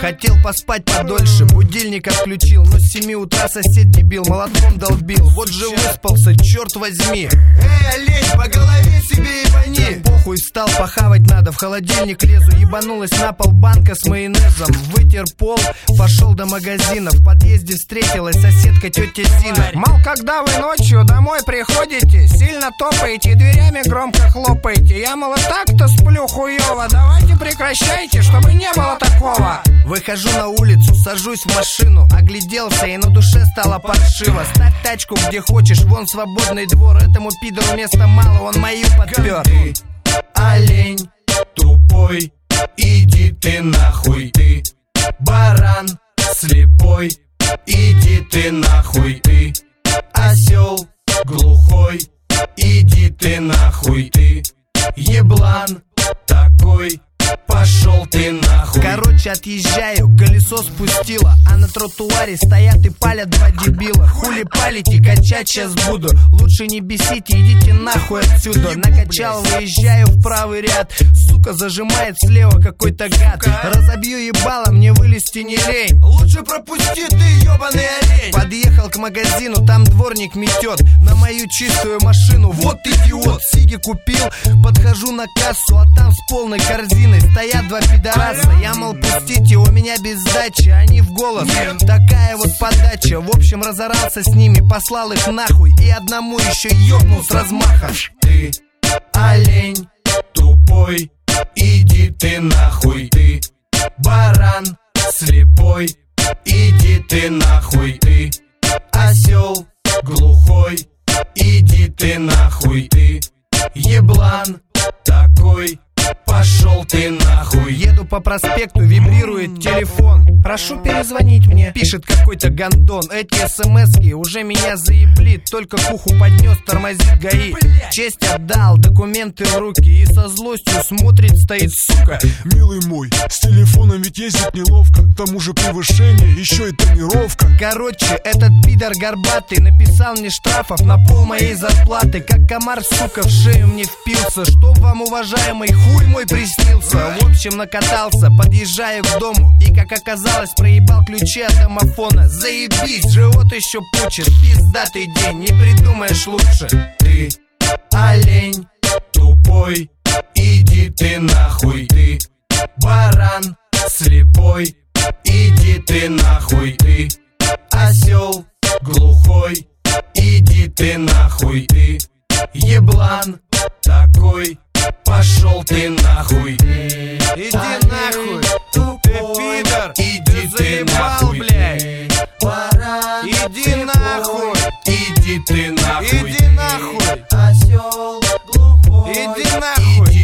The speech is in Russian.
Хотел поспать подольше, будильник отключил, но с 7 утра сосед дебил молотком долбил. Вот же выспался, черт возьми. Олень, по голове себе ебани. Похуй, встал, похавать надо, в холодильник лезу. Ебанулась на пол банка с майонезом. Вытер пол, пошел до магазина. В подъезде встретилась соседка тетя Зина. Мол, когда вы ночью домой приходите, сильно топаете, дверями громко хлопаете. Я, мол, и так-то сплю хуёво, давайте прекращайте, чтобы не было такого. Выхожу на улицу, сажусь в машину, огляделся и на душе стало паршиво. Ставь тачку где хочешь, вон свободный двор. Этому пидору места мало, он мою подпер. Ты, олень, тупой, иди ты нахуй. Ты, баран, слепой, иди ты нахуй. Ты, осел, глухой, иди ты нахуй. Ты, еблан такой, пошел ты нахуй. Короче, отъезжаю, колесо спустило, а на тротуаре стоят и палят два дебила. Хули палите, качать сейчас буду. Лучше не бесите, идите нахуй отсюда. Накачал, выезжаю в правый ряд. Сука, зажимает слева какой-то гад. Разобью ебало, мне вылезти не лень. Лучше пропусти ты, ебаный олень. Подъехал к магазину, там дворник метет на мою чистую машину. Вот идиот, сиги купил. Подхожу на кассу, а там с полной корзиной стоят два пидораса. Я, мол, пустите, у меня без сдачи. Они в голос, такая вот подача. В общем, разорался с ними, послал их нахуй. И одному еще ёбнул с размаха. Ты, олень, тупой, иди ты нахуй. Ты, баран, слепой, иди ты нахуй. Ты, осел, глухой, иди ты нахуй. Ты, еблан такой, пошел ты нахуй. Еду по проспекту, вибрирует телефон. Прошу перезвонить мне, пишет какой-то гандон. Эти смски уже меня заебли. Только к уху поднес, тормозит ГАИ. Честь отдал, документы в руки. И со злостью смотрит, стоит, сука. Милый мой, с телефоном ведь ездить неловко. К тому же превышение, еще и тонировка. Короче, этот пидор горбатый написал мне штрафов на пол моей зарплаты. Как комар, сука, в шею мне впился. Чтоб вам, уважаемый, хуй мой приснился. В общем, накатался, подъезжаю к дому. И, как оказалось, проебал ключи от домофона. Заебись, живот еще пучит. Пиздатый день, не придумаешь лучше. Ты, олень, тупой, иди ты нахуй. Ты, баран, слепой, иди ты нахуй. Ты, осел, глухой, иди ты нахуй. Ты, еблан такой, пошел ты нахуй. Иди нахуй, тупой, пидор, иди ты нахуй, блядь. Иди нахуй, иди ты нахуй, иди нахуй, осел, глухой, иди нахуй.